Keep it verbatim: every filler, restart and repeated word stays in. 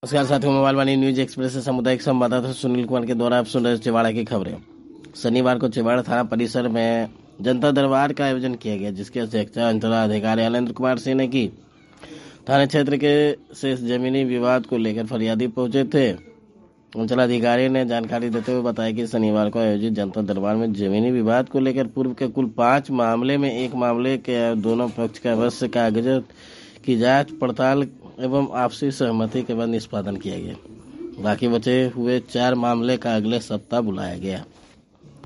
नमस्कार साथियों, मोबाइल वाणी news express से सामुदायिक संवाददाता सुनील कुमार के द्वारा आप सुन रहे चिवाड़ा की खबरें। शनिवार को चिवाड़ा थाना परिसर में जनता दरबार का आयोजन किया गया, जिसकी अध्यक्षता अंचलाधिकारी अलेंद्र कुमार सिंह ने की। थाना क्षेत्र के से जमीनी विवाद को लेकर फरियादी पहुंचे थे। अंचलाधिकारी ने जानकारी देते हुए बताया कि शनिवार को आयोजित जनता दरबार में जमीनी विवाद को लेकर पूर्व के कुल पांच मामले में एक मामले के दोनों पक्ष के अवश्य कागजात की जांच पड़ताल एवं आपसी सहमति के बाद निष्पादन किया गया। बाकी बचे हुए चार मामले का अगले सप्ताह बुलाया गया।